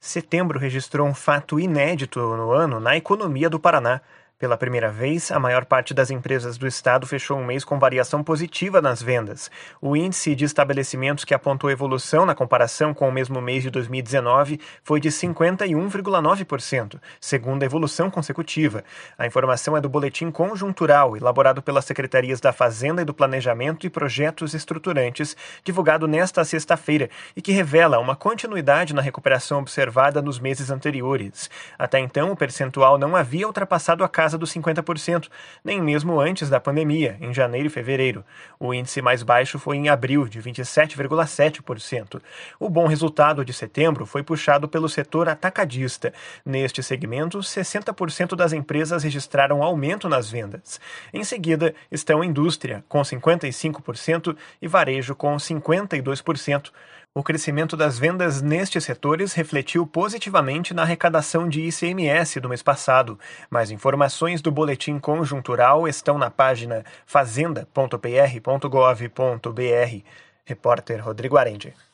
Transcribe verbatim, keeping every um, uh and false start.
Setembro registrou um fato inédito no ano na economia do Paraná. Pela primeira vez, a maior parte das empresas do estado fechou um mês com variação positiva nas vendas. O índice de estabelecimentos que apontou evolução na comparação com o mesmo mês de dois mil e dezenove foi de cinquenta e um vírgula nove por cento, segunda evolução consecutiva. A informação é do Boletim Conjuntural, elaborado pelas Secretarias da Fazenda e do Planejamento e Projetos Estruturantes, divulgado nesta sexta-feira, e que revela uma continuidade na recuperação observada nos meses anteriores. Até então, o percentual não havia ultrapassado a casa dos cinquenta por cento, nem mesmo antes da pandemia, em janeiro e fevereiro. O índice mais baixo foi em abril, de vinte e sete vírgula sete por cento. O bom resultado de setembro foi puxado pelo setor atacadista. Neste segmento, sessenta por cento das empresas registraram aumento nas vendas. Em seguida, estão indústria, com cinquenta e cinco por cento, e varejo, com cinquenta e dois por cento. O crescimento das vendas nestes setores refletiu positivamente na arrecadação de I C M S do mês passado. Mais informações do Boletim Conjuntural estão na página fazenda ponto p r ponto gov ponto b r. Repórter Rodrigo Arendi.